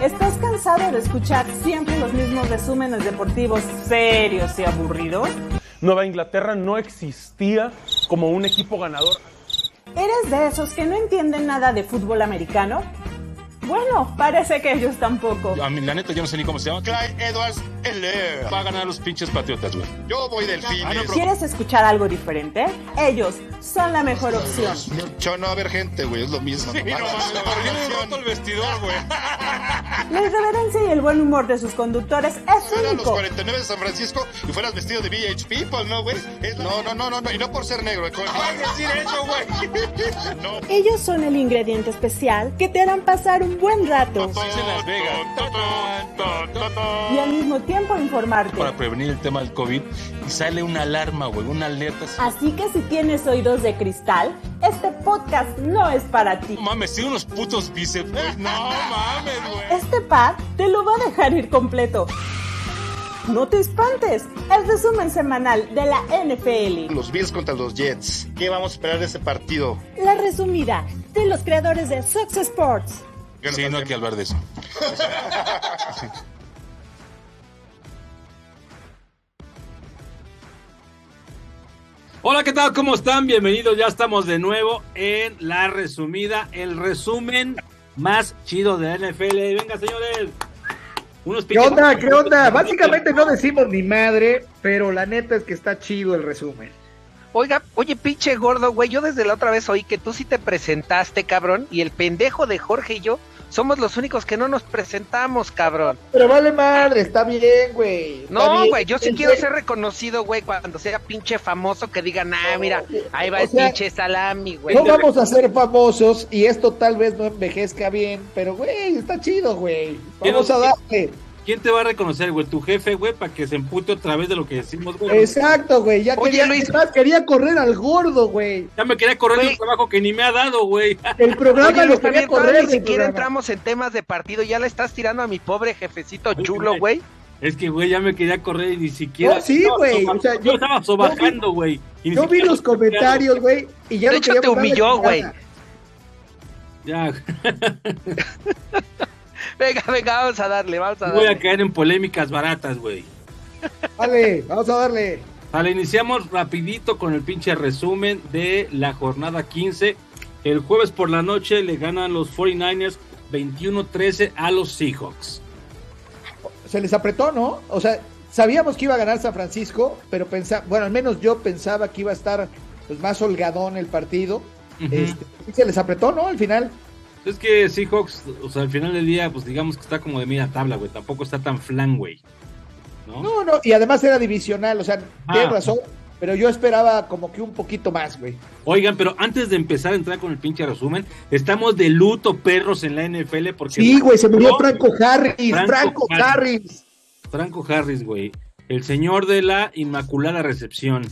¿Estás cansado de escuchar siempre los mismos resúmenes deportivos serios y aburridos? Nueva Inglaterra no existía como un equipo ganador. ¿Eres de esos que no entienden nada de fútbol americano? Bueno, parece que ellos tampoco. A mí, la neta, yo no sé ni cómo se llama. Clyde Edwards-Helaire. Va a ganar los pinches Patriotas, güey. Yo voy Delfines. ¿Quieres escuchar algo diferente? Ellos son la mejor opción. Yo no va a haber gente, güey, es lo mismo. Sí, no mames, pero yo me roto el vestidor, güey. La irreverencia y el buen humor de sus conductores es Eran los único. 49 de San Francisco y fueras vestido de VH People, ¿no, güey? No, y no por ser negro. ¿Cómo vas a decir eso, güey? No. Ellos son el ingrediente especial que te harán pasar un buen rato Dice Las Vegas. y al mismo tiempo informarte. Para prevenir el tema del COVID y sale una alarma, güey, una alerta. Así que si tienes oídos de cristal, este podcast no es para ti. No mames, tiene unos putos bíceps, güey. No mames, güey. Este pack te lo va a dejar ir completo. No te espantes, el resumen semanal de la NFL. Los Bills contra los Jets. ¿Qué vamos a esperar de ese partido? La resumida de los creadores de Fox Sports. Sí, no hay que hablar de eso. Sí. Hola, ¿qué tal? ¿Cómo están? Bienvenidos, ya estamos de nuevo en La Resumida, el resumen más chido de la NFL. Venga, señores. ¿Qué onda? ¿Qué onda? Básicamente no decimos ni madre, pero la neta es que está chido el resumen. Oye, pinche gordo, güey, yo desde la otra vez oí que tú sí te presentaste, cabrón, y el pendejo de Jorge y yo somos los únicos que no nos presentamos, cabrón. Pero vale madre, está bien, güey. No, güey, yo sí quiero ser reconocido, güey, cuando sea pinche famoso, que digan, mira, ahí va el pinche salami, güey. No vamos a ser famosos y esto tal vez no envejezca bien, pero, güey, está chido, güey. Vamos a darle. ¿Quién te va a reconocer, güey? ¿Tu jefe, güey? Para que se empute otra vez de lo que decimos, güey. Exacto, güey. Ya Oye, Luis, quería correr al gordo, güey. Ya me quería correr de un trabajo que ni me ha dado, güey. El programa Oye, lo quería correr. Ni siquiera entramos en temas de partido, ya le estás tirando a mi pobre jefecito chulo, güey. Es que, güey, ya me quería correr y ni siquiera... No, sí, güey. O sea, yo estaba sobajando, güey. Yo vi los comentarios, güey, y ya de hecho te humilló, güey. Ya. Venga, vamos a darle. Voy a caer en polémicas baratas, güey. Vale, vamos a darle. Vale, iniciamos rapidito con el pinche resumen de la jornada 15. El jueves por la noche le ganan los 49ers 21-13 a los Seahawks. Se les apretó, ¿no? O sea, sabíamos que iba a ganar San Francisco, pero al menos yo pensaba que iba a estar pues, más holgadón el partido. Y se les apretó, ¿no? Al final. Es que Seahawks, o sea, al final del día, pues digamos que está como de media tabla, güey. Tampoco está tan flan, güey. No, y además era divisional, o sea, tienes razón, pero yo esperaba como que un poquito más, güey. Oigan, pero antes de empezar a entrar con el pinche resumen, estamos de luto, perros, en la NFL, porque... Sí, güey, se murió Franco Harris. Franco Harris, güey. El señor de la Inmaculada Recepción.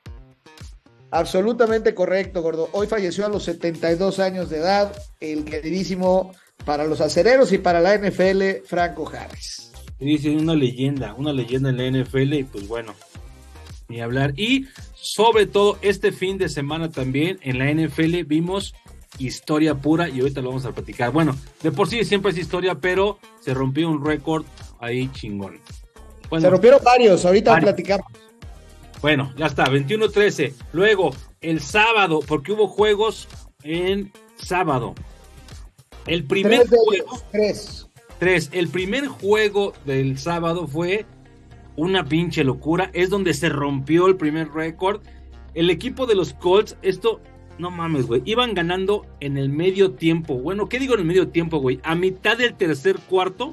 Absolutamente correcto, gordo. Hoy falleció a los 72 años de edad, el queridísimo para los acereros y para la NFL, Franco Harris. Dice una leyenda en la NFL, y pues bueno, ni hablar. Y sobre todo este fin de semana también en la NFL vimos historia pura y ahorita lo vamos a platicar. Bueno, de por sí siempre es historia, pero se rompió un récord ahí chingón. Bueno, se rompieron varios, ahorita platicamos. Bueno, ya está, 21-13. Luego, el sábado, porque hubo juegos en sábado. El primer juego... Tres. El primer juego del sábado fue una pinche locura. Es donde se rompió el primer récord. El equipo de los Colts, no mames, güey. Iban ganando en el medio tiempo. Bueno, ¿qué digo en el medio tiempo, güey? A mitad del tercer cuarto,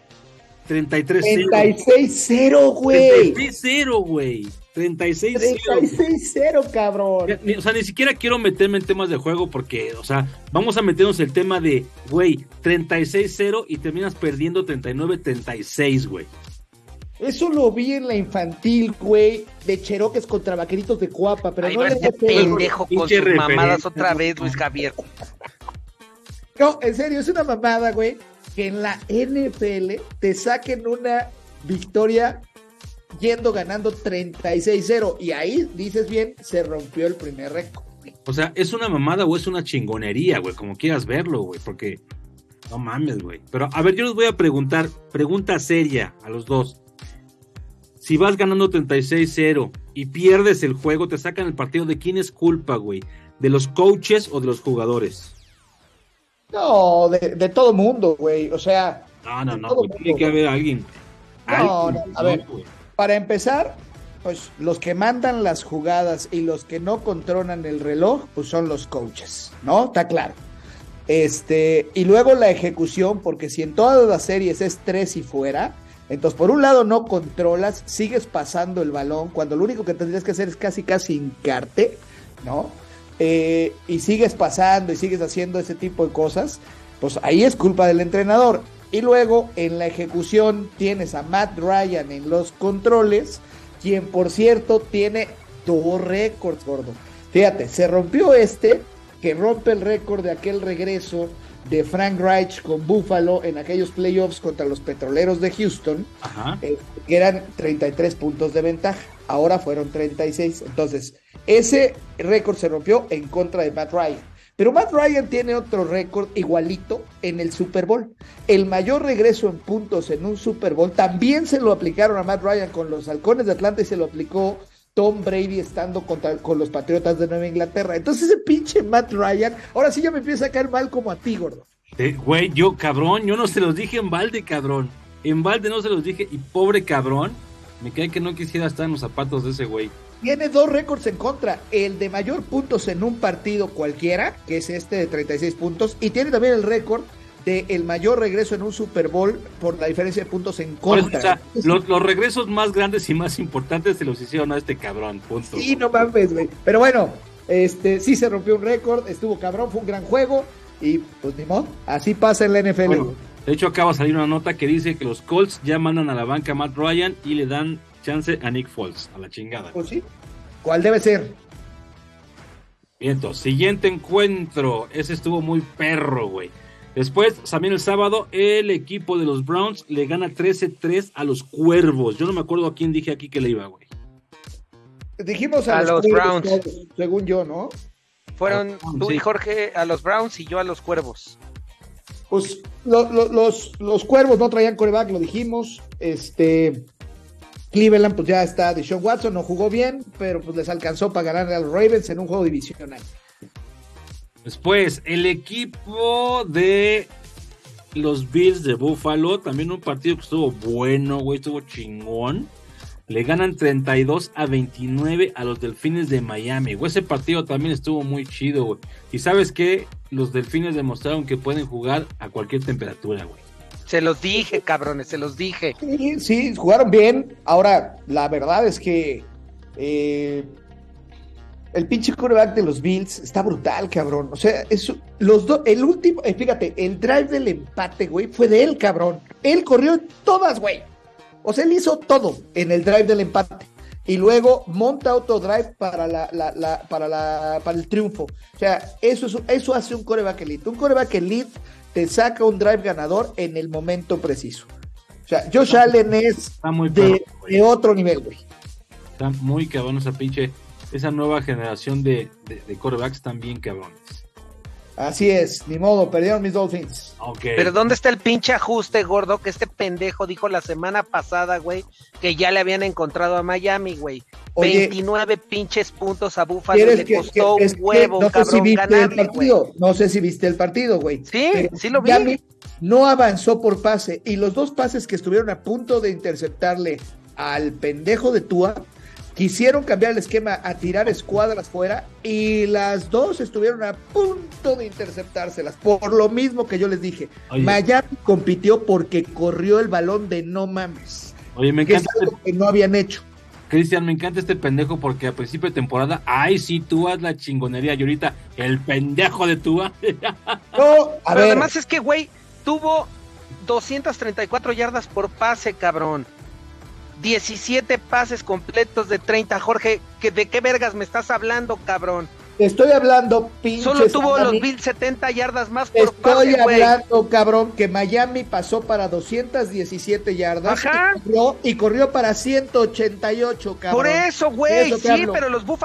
33-0. 36-0, güey. 36-0, güey. 36-0, cabrón. O sea, ni siquiera quiero meterme en temas de juego porque, o sea, vamos a meternos el tema de, güey, 36-0 y terminas perdiendo 39-36, güey. Eso lo vi en la infantil, güey, de Cheroques contra Vaqueritos de Coapa, pero ahí no va ese pendejo con sus mamadas otra vez, Luis Javier. No, en serio, es una mamada, güey, que en la NFL te saquen una victoria ganando 36-0, y ahí, dices bien, se rompió el primer récord. O sea, ¿es una mamada o es una chingonería, güey? Como quieras verlo, güey, porque... No mames, güey. Pero, a ver, yo les voy a preguntar, pregunta seria a los dos. Si vas ganando 36-0 y pierdes el juego, te sacan el partido, ¿de quién es culpa, güey? ¿De los coaches o de los jugadores? No, de todo mundo, güey. O sea... No, güey. Tiene que haber alguien. No, a ver, para empezar, pues los que mandan las jugadas y los que no controlan el reloj, pues son los coaches, ¿no? Está claro. Y luego la ejecución, porque si en todas las series es 3 y fuera, entonces por un lado no controlas, sigues pasando el balón, cuando lo único que tendrías que hacer es casi hincarte, ¿no? Y sigues pasando y sigues haciendo ese tipo de cosas, pues ahí es culpa del entrenador. Y luego en la ejecución tienes a Matt Ryan en los controles, quien por cierto tiene 2 récords, gordo. Fíjate, se rompió que rompe el récord de aquel regreso de Frank Reich con Buffalo en aquellos playoffs contra los Petroleros de Houston, que eran 33 puntos de ventaja, ahora fueron 36, entonces ese récord se rompió en contra de Matt Ryan, pero Matt Ryan tiene otro récord igualito en el Super Bowl, el mayor regreso en puntos en un Super Bowl, también se lo aplicaron a Matt Ryan con los Halcones de Atlanta y se lo aplicó Tom Brady estando con los Patriotas de Nueva Inglaterra. Entonces ese pinche Matt Ryan, ahora sí ya me empieza a caer mal como a ti, gordo. Güey, yo no se los dije en balde, cabrón. En balde no se los dije, y pobre cabrón, me cae que no quisiera estar en los zapatos de ese güey. Tiene 2 récords en contra, el de mayor puntos en un partido cualquiera, que es de 36 puntos, y tiene también el récord de el mayor regreso en un Super Bowl por la diferencia de puntos en contra. O sea, los regresos más grandes y más importantes se los hicieron a este cabrón, punto. Sí, no mames, güey. Pero bueno, sí se rompió un récord, estuvo cabrón, fue un gran juego y pues ni modo, así pasa en la NFL. Bueno, de hecho acaba de salir una nota que dice que los Colts ya mandan a la banca a Matt Ryan y le dan chance a Nick Foles, a la chingada. Pues sí, ¿cuál debe ser? Bien, entonces, siguiente encuentro, ese estuvo muy perro, güey. Después, también el sábado, el equipo de los Browns le gana 13-3 a los Cuervos. Yo no me acuerdo a quién dije aquí que le iba, güey. Dijimos a los Browns, según yo, ¿no? Fueron tú y Jorge a los Browns y yo a los Cuervos. Pues los Cuervos no traían quarterback, lo dijimos. Cleveland, pues ya está Deshaun Watson, no jugó bien, pero pues les alcanzó para ganar a los Ravens en un juego divisional. Después, el equipo de los Bills de Buffalo, también un partido que estuvo bueno, güey, estuvo chingón. Le ganan 32-29 a los Delfines de Miami, güey. Ese partido también estuvo muy chido, güey. Y ¿sabes qué? Los Delfines demostraron que pueden jugar a cualquier temperatura, güey. Se los dije, cabrones, se los dije. Sí, jugaron bien. Ahora, la verdad es que el pinche quarterback de los Bills está brutal, cabrón. O sea, el último, fíjate, el drive del empate, güey, fue de él, cabrón. Él corrió todas, güey. O sea, él hizo todo en el drive del empate. Y luego monta otro drive para el triunfo. O sea, eso hace un quarterback elite. Un quarterback elite te saca un drive ganador en el momento preciso. O sea, Josh Allen es de otro nivel, güey. Está muy cabrón esa nueva generación de quarterbacks están bien cabrones. Así es, ni modo, perdieron mis Dolphins. Okay. Pero ¿dónde está el pinche ajuste, gordo? Que este pendejo dijo la semana pasada, güey, que ya le habían encontrado a Miami, güey. 29 pinches puntos a Buffalo y le costó un huevo, no cabrón, sé si viste ganarle, güey. No sé si viste el partido, güey. Sí, sí lo vi. Miami no avanzó por pase, y los 2 pases que estuvieron a punto de interceptarle al pendejo de Tua, quisieron cambiar el esquema a tirar escuadras fuera y las 2 estuvieron a punto de interceptárselas, por lo mismo que yo les dije. Oye, Miami compitió porque corrió el balón de no mames. Oye, me encanta que es algo que no habían hecho. Cristian, me encanta este pendejo porque a principio de temporada, ay, sí, tú haz la chingonería, y ahorita el pendejo de Tua. No, pero además es que, güey, tuvo 234 yardas por pase, cabrón. 17 pases completos de 30, Jorge, ¿de qué vergas me estás hablando, cabrón? Estoy hablando, pinche. Solo tuvo los Bills 70 yardas más por pase, Estoy hablando, cabrón, que Miami pasó para 217 yardas. Ajá. Y corrió para 188, cabrón. Por eso, güey, sí, pero los Buffalo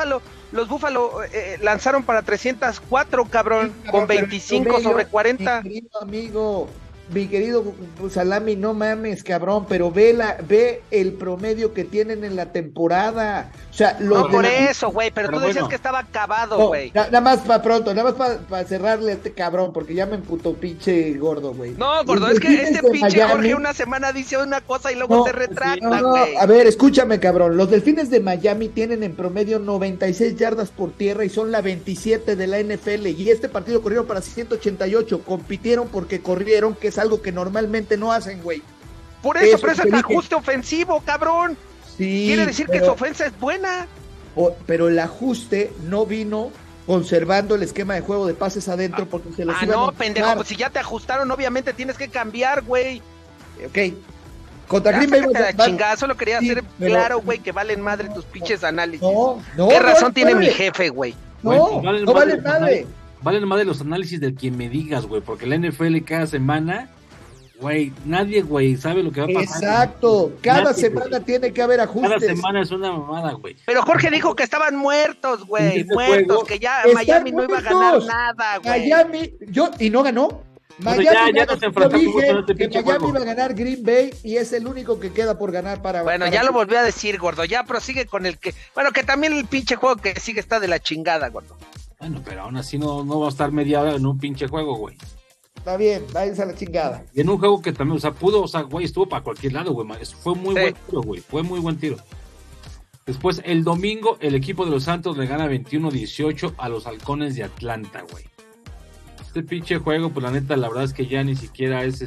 los Búfalo lanzaron para 304, cabrón, con 25 sobre 40. Mi querido amigo, mi querido Salami, no mames, cabrón, pero ve el promedio que tienen en la temporada. O sea, no, por eso, güey, pero tú decías que estaba acabado, güey. Nada más para pronto, nada más para cerrarle a este cabrón, porque ya me emputó pinche gordo, güey. No, gordo, es que este pinche Miami, Jorge una semana dice una cosa y luego se retracta, güey. A ver, escúchame, cabrón. Los Delfines de Miami tienen en promedio 96 yardas por tierra y son la 27 de la NFL. Y este partido corrieron para 188. Compitieron porque corrieron, que es algo que normalmente no hacen, güey. Por eso, pero es el ajuste ofensivo, cabrón. Sí, quiere decir que su ofensa es buena. Pero el ajuste no vino conservando el esquema de juego de pases adentro porque se los iban a pendejo, pues si ya te ajustaron, obviamente tienes que cambiar, güey. Ok. Contra Green Bay chingada, solo quería hacer claro, güey, que valen madre tus pinches análisis. No, ¿qué razón tiene mi jefe, güey? No valen madre. Valen madre los análisis de quien me digas, güey, porque la NFL cada semana, güey, nadie, güey, sabe lo que va a pasar. Exacto, cada semana tiene que haber ajustes. Cada semana es una mamada, güey. Pero Jorge dijo que estaban muertos, güey, que ya Miami no iba a ganar nada, güey. Miami, y no ganó. Miami ya nos enfrentamos con este pinche Miami juego. iba a ganar Green Bay y es el único que queda por ganar para... Bueno, ya lo volví a decir, gordo, ya prosigue con el que... Bueno, que también el pinche juego que sigue está de la chingada, gordo. Bueno, pero aún así no va a estar media hora en un pinche juego, güey. Está bien, váyanse a la chingada. Y en un juego que también, güey, estuvo para cualquier lado, güey. Fue muy buen tiro, güey. Fue muy buen tiro. Después, el domingo, el equipo de los Santos le gana 21-18 a los Halcones de Atlanta, güey. Este pinche juego, pues la neta, la verdad es que ya ni siquiera es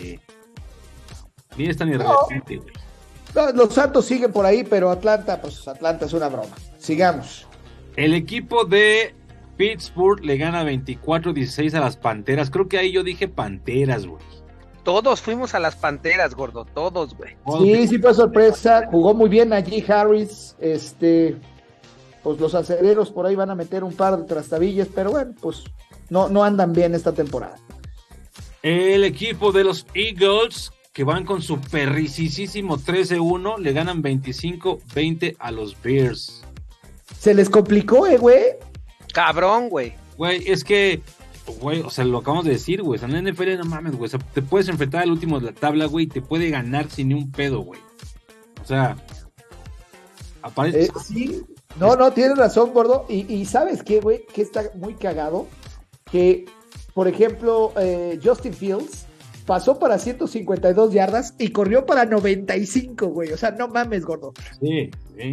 ni es tan irrelevante, güey. No, los Santos siguen por ahí, pero Atlanta es una broma. Sigamos. El equipo de Pittsburgh le gana 24-16 a las Panteras. Creo que ahí yo dije Panteras, güey. Todos fuimos a las Panteras, gordo, todos, güey. Sí fue sorpresa. Jugó muy bien allí Harris. Pues los acereros por ahí van a meter un par de trastabillas, pero bueno, pues no andan bien esta temporada. El equipo de los Eagles, que van con su perricísimo 13-1, le ganan 25-20 a los Bears. Se les complicó, güey. Cabrón, güey. Güey, es que, güey, o sea, lo acabamos de decir, güey. O sea, en la NFL no mames, güey. O sea, te puedes enfrentar al último de la tabla, güey, y te puede ganar sin ni un pedo, güey. O sea, aparece. Sí, no, tienes razón, gordo. Y ¿sabes qué, güey? Que está muy cagado. Que, por ejemplo, Justin Fields pasó para 152 yardas y corrió para 95, güey. O sea, no mames, gordo. Sí.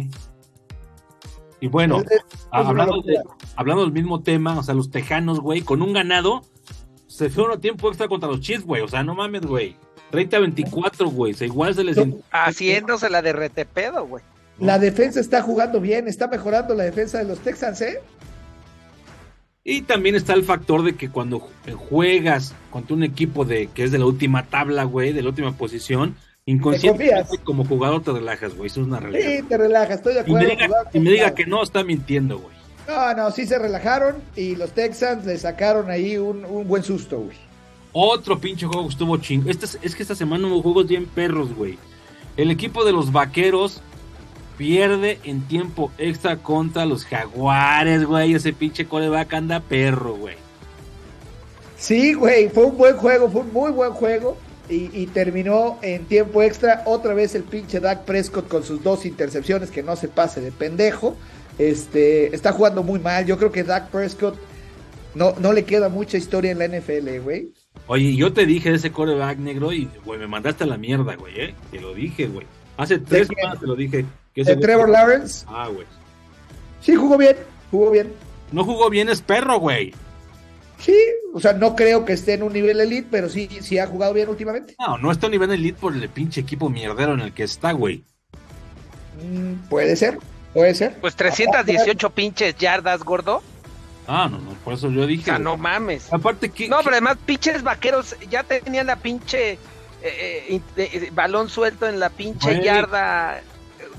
Y bueno, hablando del mismo tema, o sea, los Tejanos, güey, con un ganado, se fueron a tiempo extra contra los Chiefs, güey. O sea, no mames, güey. 30-24, güey. O sea, igual se les... Haciéndose la de retepedo, güey. La defensa está jugando bien, está mejorando la defensa de los Texans, ¿eh? Y también está el factor de que cuando juegas contra un equipo que es de la última tabla, güey, de la última posición, inconscientemente como jugador te relajas, güey, eso es una realidad. Sí, te relajas, estoy de acuerdo. Y me diga que no, está mintiendo, güey. No, sí se relajaron y los Texans le sacaron ahí un buen susto, güey. Otro pinche juego estuvo chingo. Es que esta semana hubo juegos bien perros, güey. El equipo de los Vaqueros pierde en tiempo extra contra los Jaguares, güey. Ese pinche coreback anda perro, güey. Sí, güey, fue un buen juego, fue un muy buen juego. Y terminó en tiempo extra. Otra vez el pinche Dak Prescott con sus 2 intercepciones, que no se pase de pendejo. Está jugando muy mal. Yo creo que Dak Prescott no le queda mucha historia en la NFL, güey. Oye, yo te dije de ese quarterback negro y, güey, me mandaste a la mierda, güey, Te lo dije, güey. Hace 3 semanas te lo dije. ¿De Trevor Lawrence? Ah, güey. Sí, jugó bien. No jugó bien, es perro, güey. Sí, o sea, no creo que esté en un nivel elite, pero sí ha jugado bien últimamente. No está a un nivel elite por el pinche equipo mierdero en el que está, güey. Puede ser. Pues 318 pinches yardas, gordo. No, por eso yo dije. O sea, no mames. Aparte que... No, pero además pinches Vaqueros ya tenían la pinche balón suelto en la pinche yarda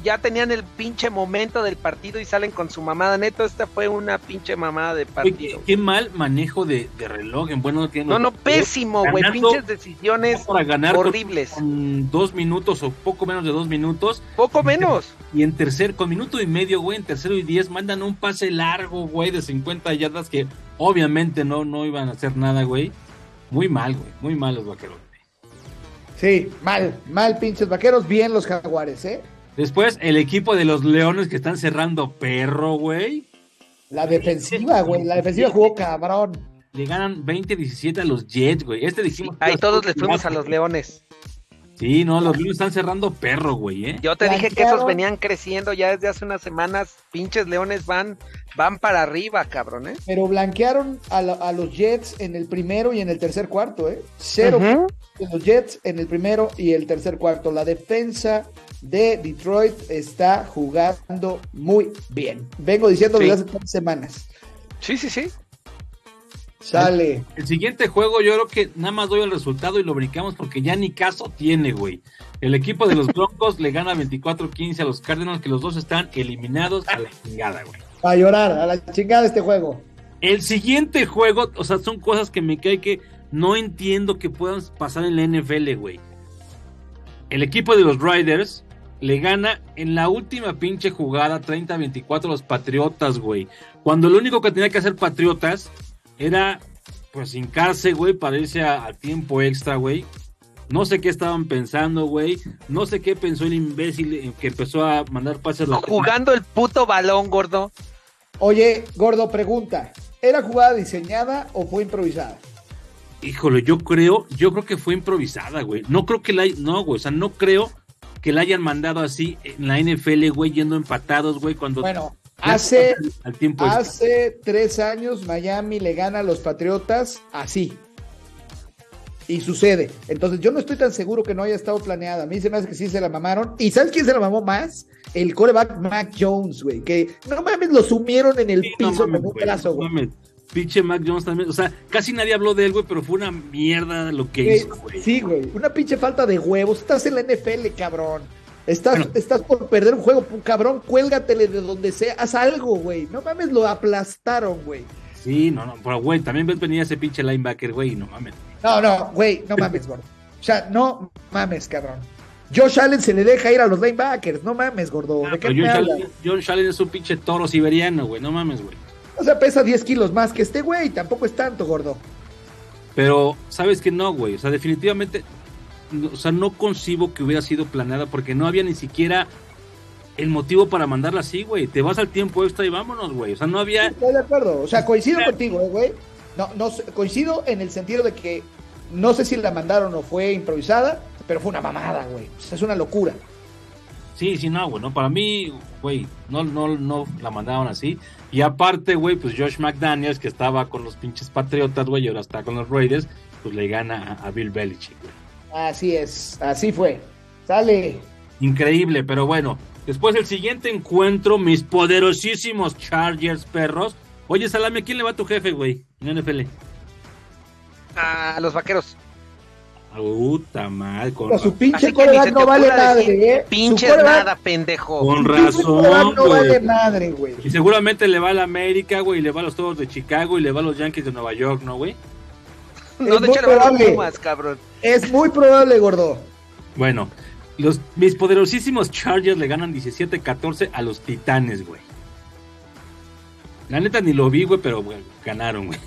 ya tenían el pinche momento del partido y salen con su mamada. Neto, esta fue una pinche mamada de partido. Qué mal manejo de reloj. No, pésimo, güey. Pinches decisiones para ganar horribles. Con 2 minutos o poco menos de 2 minutos. Poco menos. Y con minuto y medio, güey, en tercero y 10, mandan un pase largo, güey, de 50 yardas que obviamente no iban a hacer nada, güey. Muy mal, güey. Muy mal los Vaqueros. Sí, mal pinches Vaqueros, bien los Jaguares, ¿eh? Después, el equipo de los Leones que están cerrando perro, güey. La defensiva, güey, la defensiva jugó cabrón. Le ganan 20-17 a los Jets, güey. Dijimos... Ahí todos le fuimos a los Leones. Sí, no, los Leones están cerrando perro, güey, ¿eh? Yo te dije que esos venían creciendo ya desde hace unas semanas. Pinches Leones van para arriba, cabrón, ¿eh? Pero blanquearon a los Jets en el primero y en el tercer cuarto, ¿eh? 0 de los Jets en el primero y el tercer cuarto. La defensa de Detroit está jugando muy bien. Vengo diciendo desde hace 3 semanas. Sí. Sale. El siguiente juego yo creo que nada más doy el resultado y lo brincamos porque ya ni caso tiene, güey. El equipo de los Broncos le gana 24-15 a los Cardinals, que los dos están eliminados a la chingada, güey. A llorar, a la chingada este juego. El siguiente juego, o sea, son cosas que me cae que no entiendo que puedan pasar en la NFL, güey. El equipo de los Riders le gana en la última pinche jugada 30-24 a los Patriotas, güey. Cuando lo único que tenía que hacer Patriotas era, pues, hincarse, güey, para irse a tiempo extra, güey. No sé qué estaban pensando, güey. No sé qué pensó el imbécil que empezó a mandar pases. Jugando el puto balón, gordo. Oye, gordo, pregunta. ¿Era jugada diseñada o fue improvisada? Híjole, yo creo que fue improvisada, güey. No creo que no, güey. O sea, no creo que la hayan mandado así en la NFL, güey, yendo empatados, güey, cuando... Bueno, hace 3 años Miami le gana a los Patriotas así. Y sucede. Entonces yo no estoy tan seguro que no haya estado planeada. A mí se me hace que sí se la mamaron. ¿Y sabes quién se la mamó más? El quarterback Mac Jones, güey. Que no mames, lo sumieron en el piso con un brazo, güey. Pinche Mac Jones también. O sea, casi nadie habló de él, güey, pero fue una mierda lo que hizo, güey. Sí, güey. Una pinche falta de huevos. Estás en la NFL, cabrón. Estás por perder un juego, cabrón. Cuélgatele de donde sea. Haz algo, güey. No mames, lo aplastaron, güey. Sí, no, pero güey, también venía ese pinche linebacker, güey, y no mames. No, güey, no mames, gordo. O sea, no mames, cabrón. Josh Allen se le deja ir a los linebackers, no mames, gordo. ¿De qué me hablas? Josh Allen es un pinche toro siberiano, güey, no mames, güey. O sea, pesa 10 kilos más que este güey, tampoco es tanto, gordo. Pero, ¿sabes qué? No, güey, o sea, definitivamente, o sea, no concibo que hubiera sido planeada porque no había ni siquiera el motivo para mandarla así, güey. Te vas al tiempo extra y vámonos, güey. O sea, no había... Estoy de acuerdo, o sea, coincido contigo, güey. No, coincido en el sentido de que no sé si la mandaron o fue improvisada, pero fue una mamada, güey. O sea, es una locura. Sí, no, güey, no, para mí, güey, no la mandaron así. Y aparte, güey, pues Josh McDaniels, que estaba con los pinches Patriotas, güey, y ahora está con los Raiders, pues le gana a Bill Belichick, güey. Así es, así fue. Sale. Increíble, pero bueno. Después el siguiente encuentro, mis poderosísimos Chargers, perros. Oye, Salame, ¿a quién le va tu jefe, güey, en NFL? A los Vaqueros. Puta madre, con su pinche coreback no vale madre, pinches nada, pendejo. Con razón, no vale madre, güey. Y seguramente le va a la América, güey, y le va a los Toros de Chicago y le va a los Yankees de Nueva York, ¿no, güey? No, de hecho le va a los Pumas, cabrón. Es muy probable, gordo. Bueno, mis poderosísimos Chargers le ganan 17-14 a los Titanes, güey. La neta ni lo vi, güey, pero güey, ganaron, güey.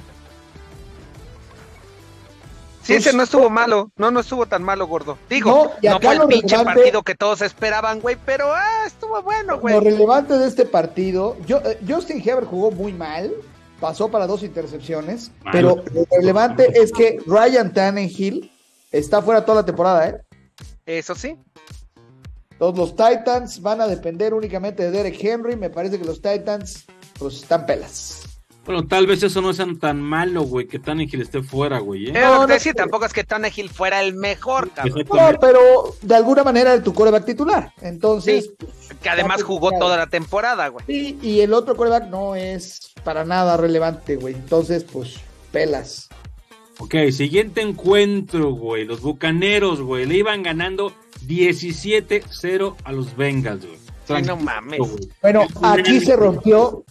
Sí, ese no estuvo malo, no estuvo tan malo, gordo. Digo, no fue el pinche partido que todos esperaban, güey, pero estuvo bueno, güey. Lo relevante de este partido, Justin Herbert jugó muy mal, pasó para 2 intercepciones, pero lo relevante es que Ryan Tannehill está fuera toda la temporada, ¿eh? Eso sí. Los Titans van a depender únicamente de Derek Henry, me parece que los Titans, pues, están pelas. Bueno, tal vez eso no sea tan malo, güey, que Tannehill esté fuera, güey. Sí, tampoco es que Tannehill fuera el mejor, cabrón. No, pero de alguna manera era tu quarterback titular. Entonces, sí, que además jugó toda la temporada, güey. Sí, y el otro quarterback no es para nada relevante, güey. Entonces, pues, pelas. Ok, siguiente encuentro, güey. Los Bucaneros, güey, le iban ganando 17-0 a los Bengals, güey. Sí, no mames. Bueno, aquí se rompió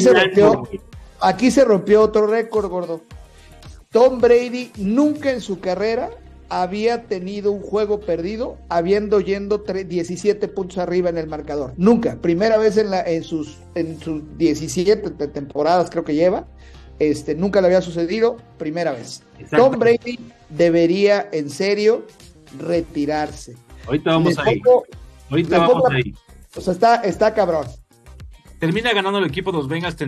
otro récord, gordo. Tom Brady nunca en su carrera había tenido un juego perdido habiendo yendo 17 puntos arriba en el marcador. Nunca. Primera vez en sus 17 temporadas creo que lleva. Nunca le había sucedido. Primera vez. Exacto. Tom Brady debería en serio retirarse. Ahorita vamos ahí. O sea, está cabrón. Termina ganando el equipo de los Bengals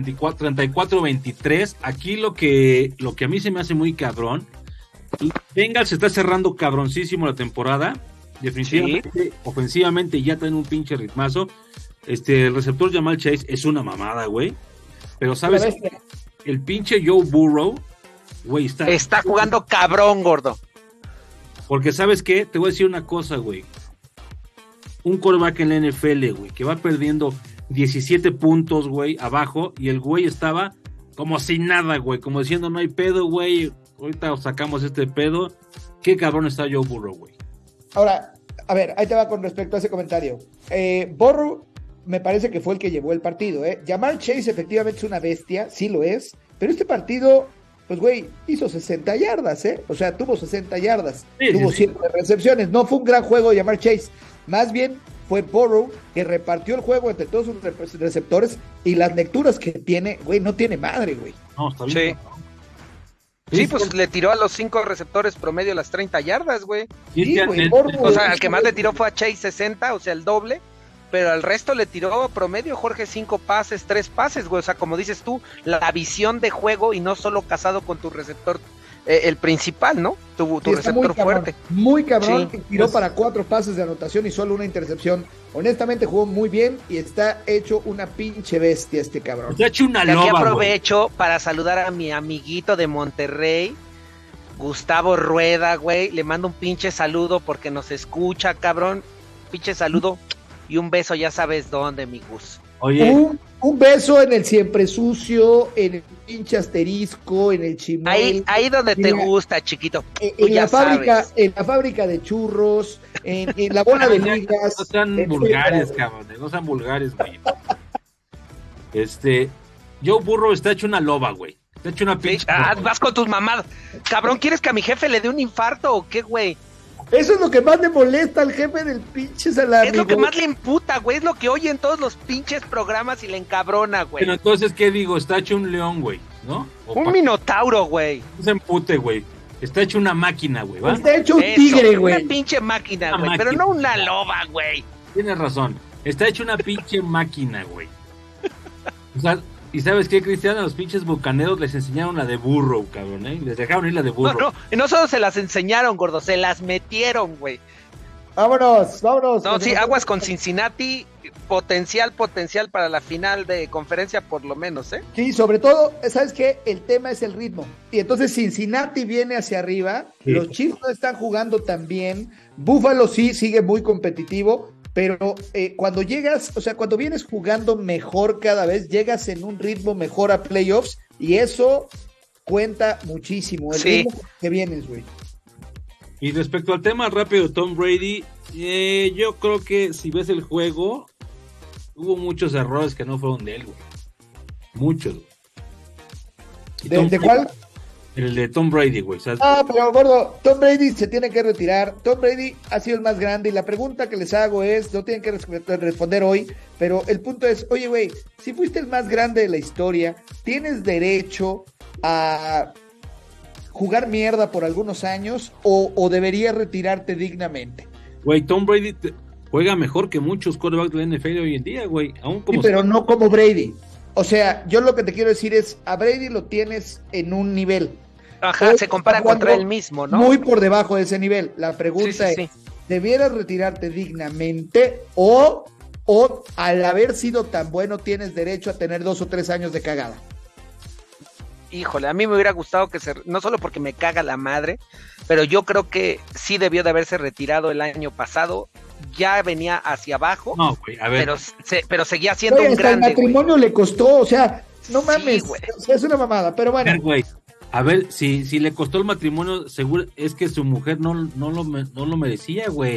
34-23. Aquí lo que a mí se me hace muy cabrón. Bengals se está cerrando cabroncísimo la temporada. Definitivamente, sí. Ofensivamente ya tiene un pinche ritmazo. El receptor Ja'Marr Chase es una mamada, güey. Pero sabes, el pinche Joe Burrow, güey, está jugando cabrón, gordo. Porque ¿sabes qué? Te voy a decir una cosa, güey. Un quarterback en la NFL, güey, que va perdiendo 17 puntos, güey, abajo, y el güey estaba como sin nada, güey, como diciendo, no hay pedo, güey, ahorita sacamos este pedo. Qué cabrón está Joe Burrow, güey. Ahora, a ver, ahí te va con respecto a ese comentario. Burrow me parece que fue el que llevó el partido, Ja'Marr Chase efectivamente es una bestia, sí lo es, pero este partido, pues, güey, hizo 60 yardas, O sea, tuvo 60 yardas, tuvo 7 recepciones, no fue un gran juego de Ja'Marr Chase. Más bien fue Burrow que repartió el juego entre todos sus receptores y las lecturas que tiene, güey, no tiene madre, güey. No, está bien. Sí, pues le tiró a los 5 receptores promedio las 30 yardas, güey. Sí, güey. O sea, al que más le tiró fue a Chase 60, o sea, el doble, pero al resto le tiró promedio, Jorge, 5 pases, 3 pases, güey. O sea, como dices tú, la visión de juego y no solo casado con tu receptor, el principal, ¿no? Tu receptor fuerte. Muy cabrón, sí. Tiró para 4 pases de anotación y solo una intercepción. Honestamente jugó muy bien y está hecho una pinche bestia este cabrón. Está hecho una loba, aquí aprovecho para saludar a mi amiguito de Monterrey, Gustavo Rueda, güey. Le mando un pinche saludo porque nos escucha, cabrón. Pinche saludo y un beso, ya sabes dónde, mi Gus. Oye, un beso en el siempre sucio, en el pinche asterisco, en el chimol. Ahí donde te gusta, chiquito. En la fábrica de churros, en la bola de ligas. No sean vulgares, cabrón. No sean vulgares, güey. Joe Burrow está hecho una loba, güey. Está hecho una pinche. Vas con tus mamadas. Cabrón, ¿quieres que a mi jefe le dé un infarto o qué, güey? Eso es lo que más le molesta al jefe del pinche salami. Es lo que más le imputa, güey. Es lo que oye en todos los pinches programas y le encabrona, güey. Pero entonces, ¿qué digo? Está hecho un león, güey, ¿no? Un minotauro, güey. No se empute, güey. Está hecho una máquina, güey, ¿va? Está hecho un tigre, güey. Una pinche máquina, güey. Pero no una loba, güey. Tienes razón. Está hecho una pinche máquina, güey. O sea, ¿y sabes qué, Cristian? A los pinches bucaneros les enseñaron la de Burrow, cabrón, Les dejaron ir la de Burrow. No, y no solo se las enseñaron, gordo, se las metieron, güey. Vámonos. No, sí, aguas con Cincinnati, potencial para la final de conferencia por lo menos, Sí, sobre todo, ¿sabes qué? El tema es el ritmo. Y entonces Cincinnati viene hacia arriba, sí. Los Chiefs no están jugando tan bien, Buffalo sí sigue muy competitivo, pero cuando llegas, o sea, cuando vienes jugando mejor cada vez, llegas en un ritmo mejor a playoffs y eso cuenta muchísimo, el ritmo que vienes, güey. Y respecto al tema rápido de Tom Brady, yo creo que si ves el juego, hubo muchos errores que no fueron de él, güey. Muchos, güey. ¿De cuál? El de Tom Brady, güey. ¿Sabes? Pero gordo, Tom Brady se tiene que retirar. Tom Brady ha sido el más grande y la pregunta que les hago es, no tienen que responder hoy, pero el punto es, oye, güey, si fuiste el más grande de la historia, ¿tienes derecho a jugar mierda por algunos años o deberías retirarte dignamente? Güey, Tom Brady juega mejor que muchos quarterbacks de la NFL hoy en día, güey. Aún como sí, pero no como Brady. O sea, yo lo que te quiero decir es, a Brady lo tienes en un nivel. Ajá, se compara contra él mismo, ¿no? Muy por debajo de ese nivel. La pregunta es, ¿debieras retirarte dignamente o al haber sido tan bueno tienes derecho a tener 2 o 3 años de cagada? Híjole, a mí me hubiera gustado que no solo porque me caga la madre, pero yo creo que sí debió de haberse retirado el año pasado. Ya venía hacia abajo, no, güey, a ver. pero seguía siendo un grande. El matrimonio le costó, o sea, no mames, o sea, es una mamada, pero bueno. A ver, si le costó el matrimonio, seguro es que su mujer no lo merecía, güey.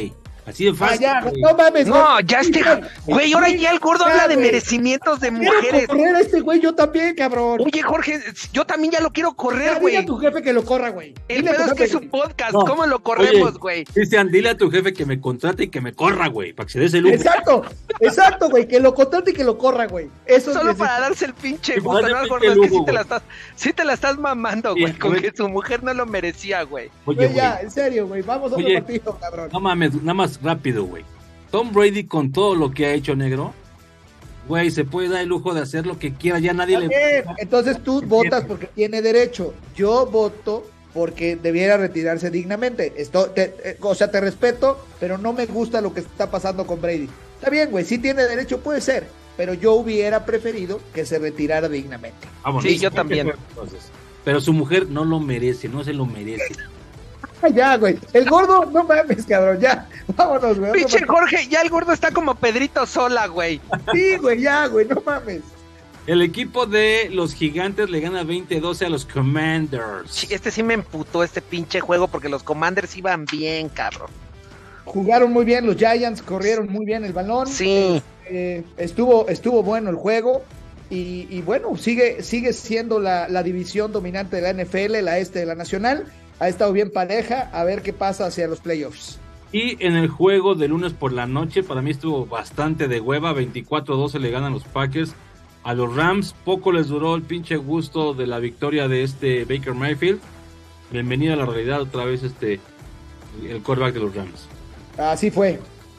Así de fácil. Ya, no mames. No, ya güey, ahora ya el gordo habla de merecimientos de mujeres. Quiero correr a este güey, yo también, cabrón. Oye, Jorge, yo también ya lo quiero correr, güey. Dile a tu jefe que lo corra, güey. El pedo es que es un podcast, ¿cómo lo corremos, güey? Cristian, dile a tu jefe que me contrate y que me corra, güey, para que se dé ese lujo. Exacto, güey, que lo contrate y que lo corra, güey. Eso solo es para darse el pinche gusto, ¿no, Jorge? Es que sí te la estás mamando, güey, con que su mujer no lo merecía, güey. Oye, ya, en serio, güey, vamos a otro partido, cabrón. No mames, nada más rápido, güey. Tom Brady con todo lo que ha hecho, negro, güey, se puede dar el lujo de hacer lo que quiera, ya nadie le... Entonces tú votas porque tiene derecho, yo voto porque debiera retirarse dignamente. O sea, te respeto, pero no me gusta lo que está pasando con Brady. Está bien, güey, sí tiene derecho, puede ser, pero yo hubiera preferido que se retirara dignamente. Sí, yo también. Entonces, pero su mujer no lo merece, no se lo merece. Ya, güey. El gordo, no mames, cabrón, ya. Vámonos, güey. Pinche Jorge, ya el gordo está como Pedrito Sola, güey. Sí, güey, ya, güey, no mames. El equipo de los Gigantes le gana 20-12 a los Commanders. Sí, sí me emputó este pinche juego porque los Commanders iban bien, cabrón. Jugaron muy bien, los Giants corrieron muy bien el balón. Sí. Estuvo bueno el juego. Y bueno, sigue siendo la división dominante de la NFL, la de la Nacional. Ha estado bien pareja, a ver qué pasa hacia los playoffs. Y en el juego de lunes por la noche, para mí estuvo bastante de hueva, 24-12 le ganan los Packers a los Rams. Poco les duró el pinche gusto de la victoria de Baker Mayfield. Bienvenido a la realidad otra vez el quarterback de los Rams. Así fue,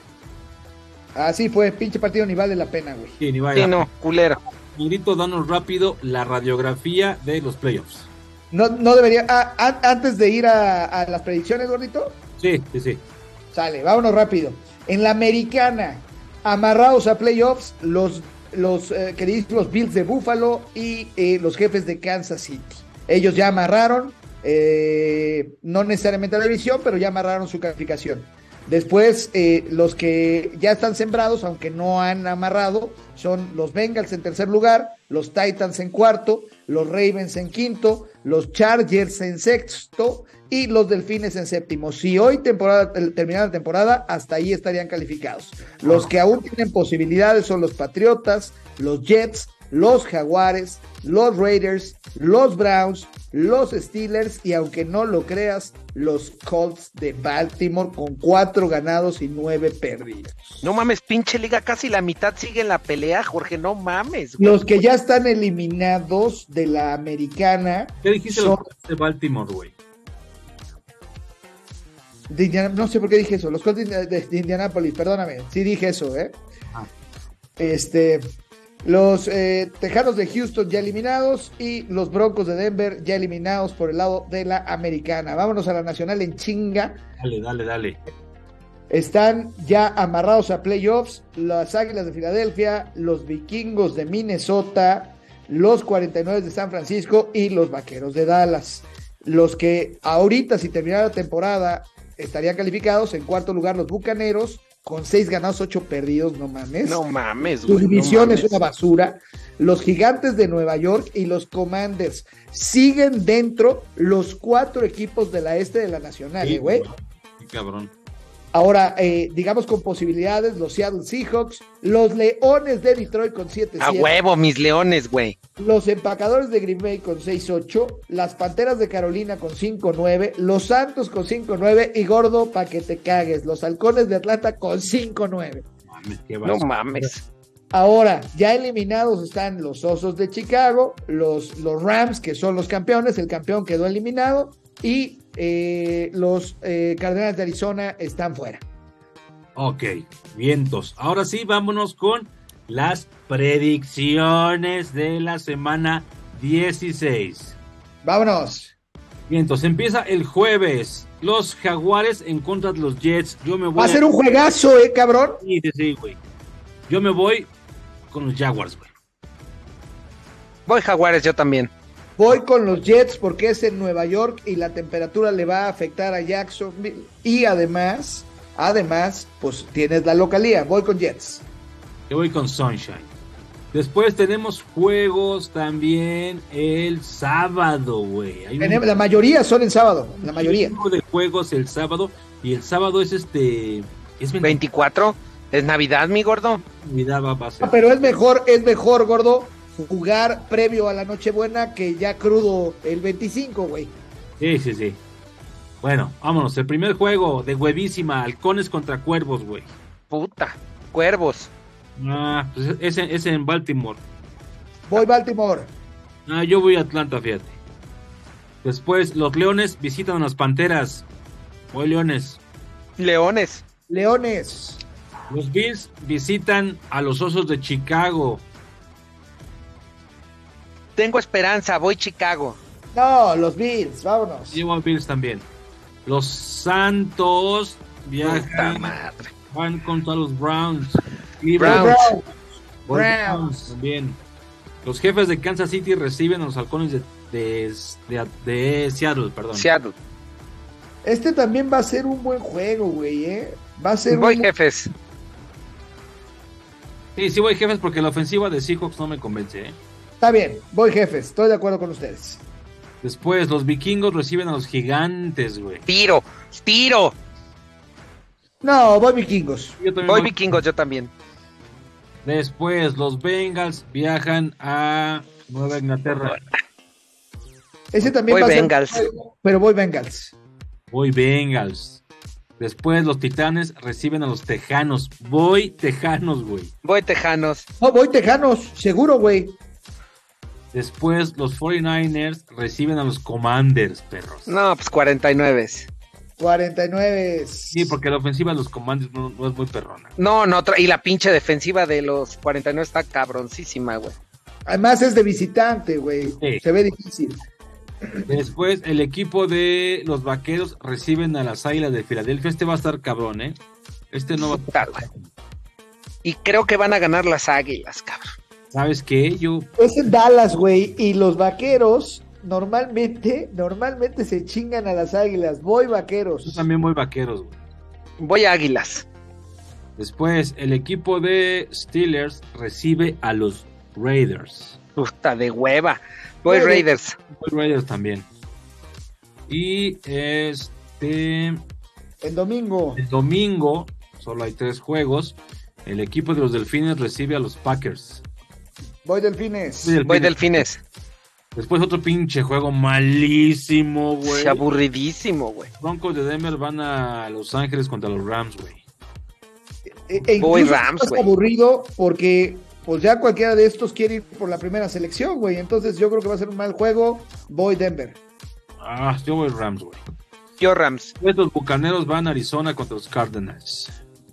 pinche partido ni vale la pena, güey. Sí, ni vale. Sí, no, culero. Grito, danos rápido la radiografía de los playoffs. No debería. Antes de ir a las predicciones, gordito. Sí. Sale, vámonos rápido. En la americana, amarrados a playoffs, los Bills de Buffalo y los Jefes de Kansas City. Ellos ya amarraron, no necesariamente la división, pero ya amarraron su calificación. Después, los que ya están sembrados, aunque no han amarrado, son los Bengals en tercer lugar, los Titans en cuarto, los Ravens en quinto, los Chargers en sexto y los Delfines en séptimo. Si hoy terminara la temporada, hasta ahí estarían calificados. Los que aún tienen posibilidades son los Patriotas, los Jets, los Jaguares, los Raiders, los Browns, los Steelers y, aunque no lo creas, los Colts de Baltimore con 4 ganados y 9 perdidos. No mames, pinche liga, casi la mitad sigue en la pelea, Jorge, no mames, güey. Los que ya están eliminados de la americana. ¿Qué dijiste los Colts de Baltimore, güey? No sé por qué dije eso, los Colts de Indianapolis, perdóname, sí dije eso, Los Tejanos de Houston ya eliminados y los Broncos de Denver ya eliminados por el lado de la americana. Vámonos a la nacional en chinga. Dale. Están ya amarrados a playoffs las Águilas de Filadelfia, los Vikingos de Minnesota, los 49 de San Francisco y los Vaqueros de Dallas. Los que ahorita, si terminara la temporada, estarían calificados. En cuarto lugar los Bucaneros con 6 ganados, 8 perdidos. No mames. No mames, Su división es una basura. Los Gigantes de Nueva York y los Commanders siguen dentro los 4 equipos de la de la Nacional, güey. Qué cabrón. Ahora, digamos con posibilidades, los Seattle Seahawks, los Leones de Detroit con 7-7. A huevo, mis Leones, güey. Los Empacadores de Green Bay con 6-8, las Panteras de Carolina con 5-9, los Santos con 5-9 y, gordo, pa' que te cagues, los Halcones de Atlanta con 5-9. No mames. Ahora, ya eliminados están los Osos de Chicago, los Rams, que son los campeones, el campeón quedó eliminado, y los Cardenales de Arizona están fuera. Ok, vientos. Ahora sí, vámonos con las predicciones de la semana 16. Vámonos. Vientos, empieza el jueves. Los Jaguares en contra de los Jets. Yo me voy. Va a ser un juegazo, cabrón. Sí, güey. Yo me voy con los Jaguars, güey. Voy Jaguares, yo también. Voy con los Jets porque es en Nueva York y la temperatura le va a afectar a Jacksonville. Y además, pues tienes la localía. Voy con Jets. Yo voy con Sunshine. Después tenemos juegos también el sábado, güey. La mayoría son el sábado, la mayoría. De juegos el sábado. Y el sábado es Es 24. Es Navidad, mi gordo. Navidad va a ser. Pero es mejor, gordo, jugar previo a la Nochebuena que ya crudo el 25, güey. Sí. Bueno, vámonos. El primer juego de huevísima, Halcones contra Cuervos, güey. Puta, Cuervos. Pues ese en Baltimore. Voy Baltimore. Yo voy a Atlanta, fíjate. Después, los Leones visitan a las Panteras. Voy Leones. Leones. Los Bills visitan a los Osos de Chicago. Tengo esperanza, voy Chicago. No, los Bills, vámonos. Llevo a Bills también. Los Santos viajan. Van contra los Browns. Browns también. Los Jefes de Kansas City reciben a los Halcones de Seattle, perdón. Seattle. Este también va a ser un buen juego, güey, Va a ser Voy Jefes. Sí, voy Jefes porque la ofensiva de Seahawks no me convence, Está bien, voy Jefes, estoy de acuerdo con ustedes. Después, los Vikingos reciben a los Gigantes, güey. Tiro. No, voy Vikingos. Voy Vikingos, yo también. Después, los Bengals viajan a Nueva Inglaterra. Ese también voy va Bengals. a ser, pero voy Bengals. Voy Bengals. Después, los Titanes reciben a los Tejanos. Voy Tejanos, güey. Voy Tejanos. No, voy Tejanos, seguro, güey. Después, los 49ers reciben a los Commanders, perros. No, pues 49. 49. Sí, porque la ofensiva de los Commanders no es muy perrona. No, y la pinche defensiva de los 49 está cabroncísima, güey. Además es de visitante, güey. Sí. Se ve difícil. Después, el equipo de los Vaqueros reciben a las Águilas de Filadelfia. Este va a estar cabrón, Este no va a estar. Y creo que van a ganar las Águilas, cabrón. ¿Sabes qué? Es en Dallas, güey, y los Vaqueros normalmente se chingan a las Águilas. Voy Vaqueros. Yo también voy Vaqueros, güey. Voy Águilas. Después, el equipo de Steelers recibe a los Raiders. Puta de hueva. Voy Raiders. Voy Raiders también. Y El domingo, solo hay 3 juegos. El equipo de los Delfines recibe a los Packers. Voy Delfines. Voy Delfines. Después otro pinche juego malísimo, güey. Aburridísimo, güey. Broncos de Denver van a Los Ángeles contra los Rams, güey. Voy Rams, güey. Aburrido porque pues ya cualquiera de estos quiere ir por la primera selección, güey. Entonces yo creo que va a ser un mal juego. Voy Denver. Yo voy Rams, güey. Yo Rams. Los Bucaneros van a Arizona contra los Cardinals.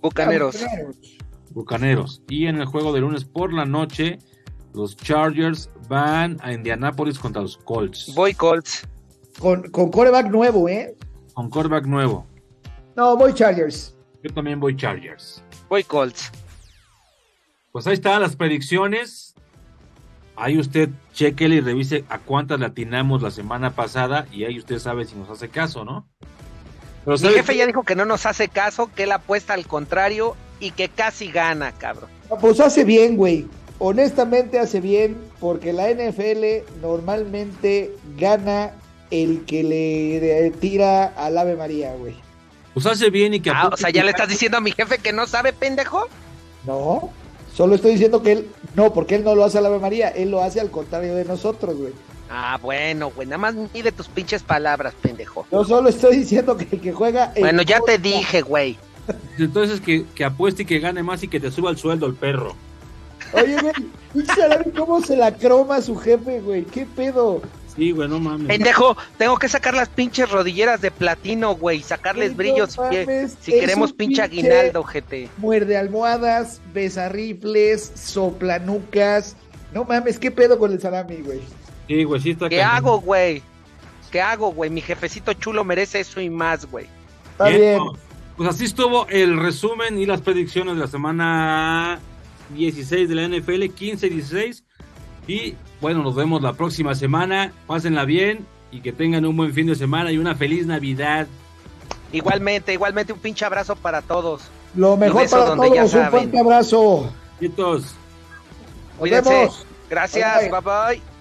Bucaneros. Y en el juego de lunes por la noche, los Chargers van a Indianapolis contra los Colts. Voy Colts. Con quarterback nuevo, Con quarterback nuevo. No, voy Chargers. Yo también voy Chargers. Voy Colts. Pues ahí están las predicciones. Ahí usted chequele y revise a cuántas le atinamos la semana pasada y ahí usted sabe si nos hace caso, ¿no? Pero mi jefe ya dijo que no nos hace caso, que él apuesta al contrario y que casi gana, cabrón. Pues hace bien, güey. Honestamente hace bien, porque la NFL normalmente gana el que le tira al Ave María, güey. Pues hace bien y que... o sea, ¿ya le estás diciendo a mi jefe que no sabe, pendejo? No, solo estoy diciendo que él... No, porque él no lo hace al Ave María, él lo hace al contrario de nosotros, güey. Bueno, güey, nada más mide tus pinches palabras, pendejo. Yo solo estoy diciendo que el que juega... Bueno, ya te dije, güey. Entonces que apueste y que gane más y que te suba el sueldo el perro. Oye, güey, ¿cómo se la croma su jefe, güey? ¿Qué pedo? Sí, güey, no mames. Pendejo, tengo que sacar las pinches rodilleras de platino, güey, sacarles brillos si queremos pinche aguinaldo, gente. Muerde almohadas, besa rifles, soplanucas. No mames, ¿qué pedo con el salami, güey? Sí, güey, sí está ¿Qué hago, güey? Mi jefecito chulo merece eso y más, güey. Está bien. Pues así estuvo el resumen y las predicciones de la semana 16 de la NFL, 15-16. Y bueno, nos vemos la próxima semana. Pásenla bien y que tengan un buen fin de semana y una feliz Navidad. Igualmente, un pinche abrazo para todos. Lo mejor para todos, un fuerte abrazo. Cuídense. Gracias, bye bye.